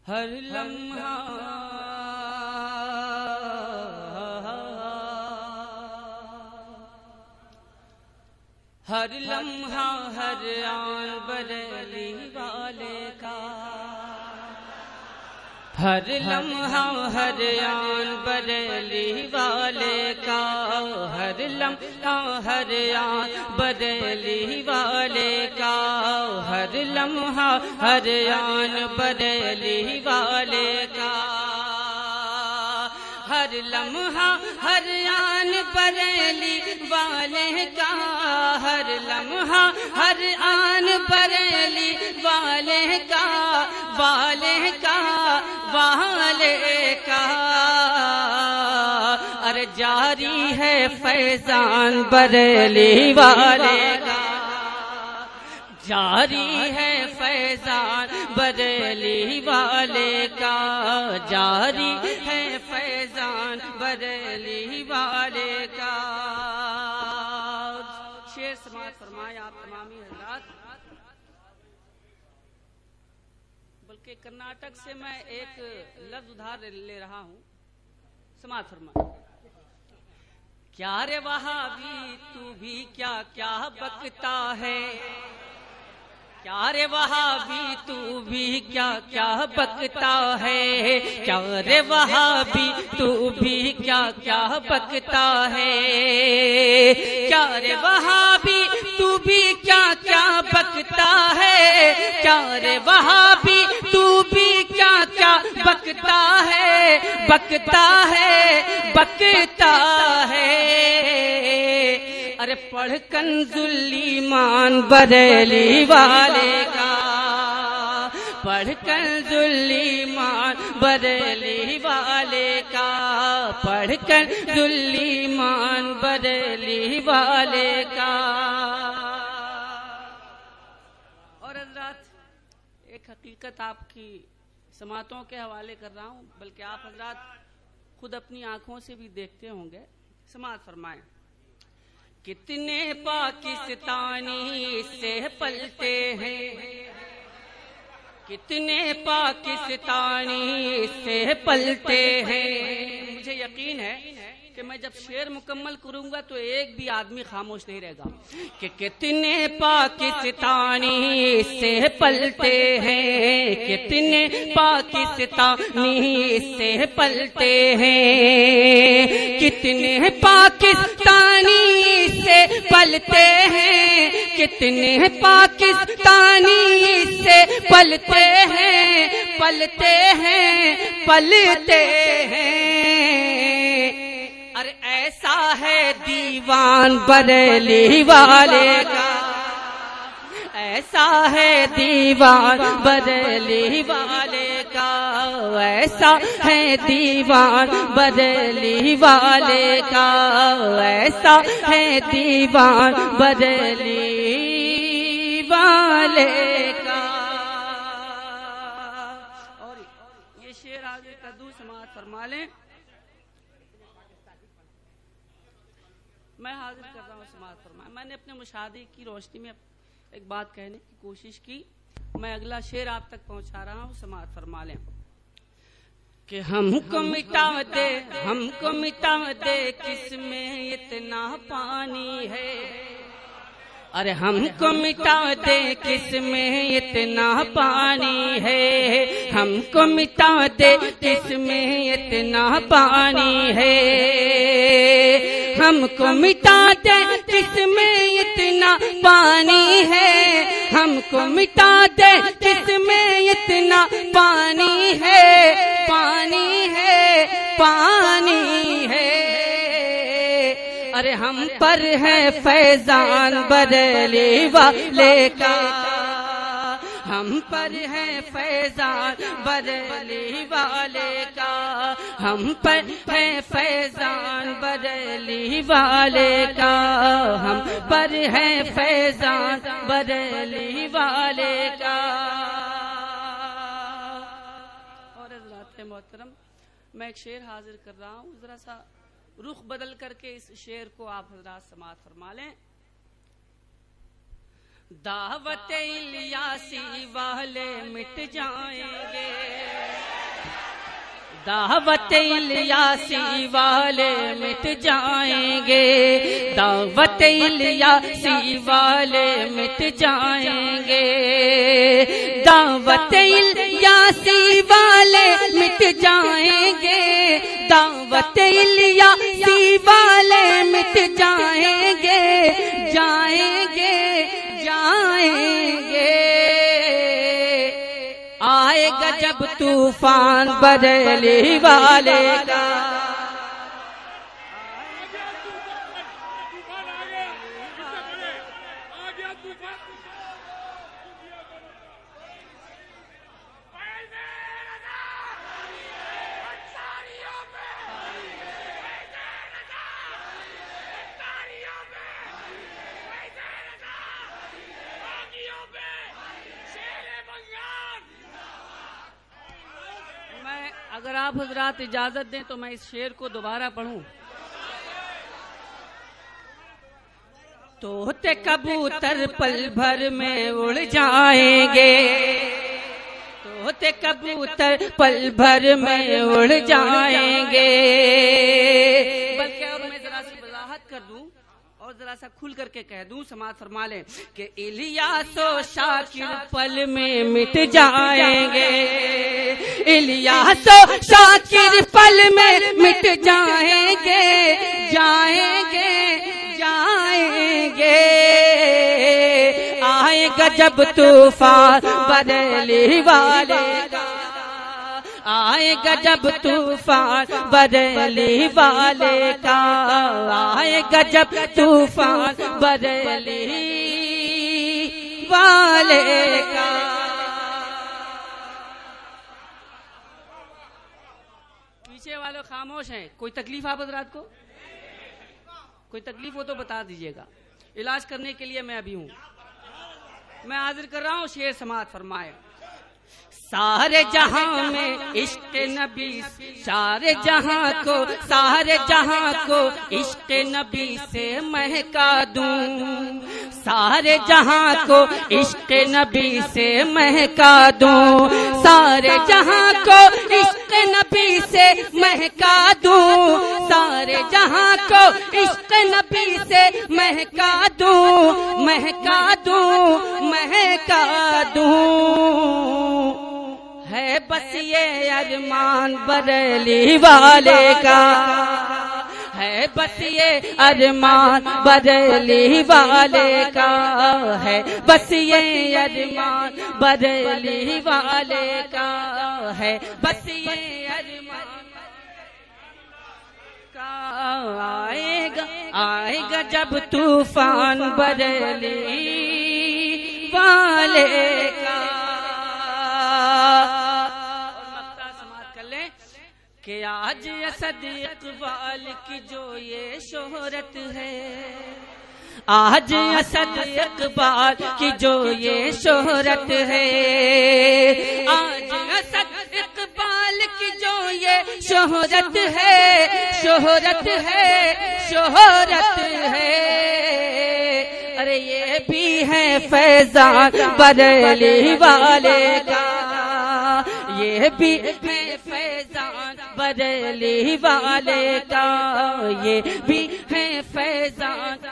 ہر لمحہ ہر لمحہ ہر آن بریلی والے کا، ہر لمحہ ہر آن بریلی والے کا، ہر لمحہ ہر آن بریلی والے کا، ہر لمحہ ہر آن بریلی والے کا، ہر لمحہ ہر آن بریلی والے کا، ہر لمحہ ہر آن بریلی والے کا، والے کا، والے کا، ارے جاری ہے فیضان بریلی والے کا، جاری ہے فیضان بریلی والے کا، جاری ہے فیضان بریلی والے کا۔ شعر سماعت فرمائے آپ تمامی حضرات۔ بلکہ کرناٹک سے میں ایک لفظ ادھار لے رہا ہوں، سماعت فرمائے۔ کیا رے وہابی تو بھی کیا کیا بکتا ہے، کیا رے وہابی تو بھی کیا کیا بکتا ہے، کیا رے وہابی تو بھی کیا کیا بکتا ہے، کیا رے وہابی تو بھی کیا کیا بکتا ہے، کیا رے وہابی تو بھی کیا کیا بکتا ہے، بکتا ہے، بکتا ہے، ارے پڑھ کنزُل ایمان بریلی والے کا، پڑھ کنزُل ایمان بریلی والے کا، پڑھ کنزُل ایمان بریلی والے کا۔ اور حضرات ایک حقیقت آپ کی سماعتوں کے حوالے کر رہا ہوں، بلکہ آپ حضرات خود اپنی آنکھوں سے بھی دیکھتے ہوں گے، سماعت فرمائیں۔ کتنے پاکستانی سے پلتے ہیں، کتنے پاکستانی سے پلتے ہیں، مجھے یقین ہے کہ میں جب شعر مکمل کروں گا تو ایک بھی آدمی خاموش نہیں رہے گا، کہ کتنے پاکستانی سے پلتے ہیں، کتنے پاکستانی سے پلتے ہیں، کتنے پاکستانی سے پلتے ہیں، کتنے پاکستانی سے پلتے ہیں، پلتے ہیں، پلتے ہیں، ارے ایسا ہے دیوان بریلی والے کا، ایسا ہے دیوان بریلی والے کا، ایسا ہے دیوان بریلی والے کا، ایسا ہے دیوان بریلی والے کا۔ اور یہ شعر آگے کدو سماعت فرما لیں، میں حاضر کر رہا ہوں، سماعت فرمائیں۔ میں نے اپنے مشاہدے کی روشنی میں ایک بات کہنے کی کوشش کی، میں اگلا شعر آپ تک پہنچا رہا ہوں، سماعت فرما لیں۔ کہ ہم کو مٹا دے، ہم کو مٹا دے، کس میں اتنا پانی ہے، ارے ہم کو مٹا دے، کس میں اتنا پانی ہے، ہم کو مٹا دے، کس میں اتنا پانی ہے، ہم کو مٹا دے، کس میں اتنا پانی ہے، ہم کو مٹا دے، کس میں اتنا پانی ہے، پانی ہے، پانی ہے، ارے ہم پر ہے فیضان بریلی والے کا، ہم پر ہے فیضان بریلی والے کا، ہم پر ہے فیضان بریلی والے کا، ہم پر ہے فیضان بریلی والے کا۔ اور حضرات محترم، میں ایک شعر حاضر کر رہا ہوں، ذرا سا رخ بدل کر کے اس شعر کو آپ حضرات سماعت فرما لیں۔ دعوت الیاسی والے مٹ جائیں گے، دعوت الیاسی والے مٹ جائیں گے، دعوت الیاسی والے مٹ جائیں گے، دعوت الیاسی والے مٹ جائیں گے، دعوت الیاسی والے مٹ جائیں گے، جائیں گے جائیں گے، آئے گا جب طوفان بریلی والے کا، اگر آپ حضرات اجازت دیں تو میں اس شعر کو دوبارہ پڑھوں۔ طوطے کبوتر پل بھر میں اڑ جائیں گے، طوطے کبوتر پل بھر میں اڑ جائیں گے، بلکہ اب میں ذرا سی وضاحت کر دوں اور ذرا سا کھل کر کے کہہ دوں، سماعت فرما لیں کہ الیاس و شاکر پل میں مٹ جائیں گے، الیاس و شاکر پل میں مٹ جائیں گے، جائیں گے جائیں گے، آئے گا جب طوفان بریلی والے کا، آئے گا جب طوفان بریلی والے کا، آئے گا جب طوفان بریلی والے کا۔ پیچھے والے خاموش ہیں، کوئی تکلیف آپ حضرات کو؟ کوئی تکلیف ہو تو بتا دیجیے گا، علاج کرنے کے لیے میں ابھی ہوں۔ میں حاضر کر رہا ہوں، شعر سماعت فرمائے۔ سارے جہاں میں عشق نبی، سارے جہاں کو، سارے جہاں کو عشق نبی سے مہکا دوں، سارے جہاں کو عشق نبی سے مہکا دوں، سارے جہاں کو عشق نبی سے مہکا دوں، سارے جہاں کو عشق نبی سے مہکا دوں، مہکا دوں، مہکا دوں، ہے بس یہ ارمان بریلی والے کا، ہے بس یہ ارمان بریلی والے کا، ہے بس یہ ارمان بریلی والے کا، ہے بس یہ ارمان کا، آئے گا جب طوفان بریلی والے کا۔ کہ آج اسد اقبال کی جو یہ شہرت ہے، آج اسد اقبال کی جو یہ شہرت ہے، آج اسد اقبال کی جو یہ شہرت ہے، شہرت ہے، شہرت ہے، ارے یہ بھی ہے فیضان بریلی والے کا، یہ بھی ہے فیضان بریلی والے کا، یہ بھی ہے فیضان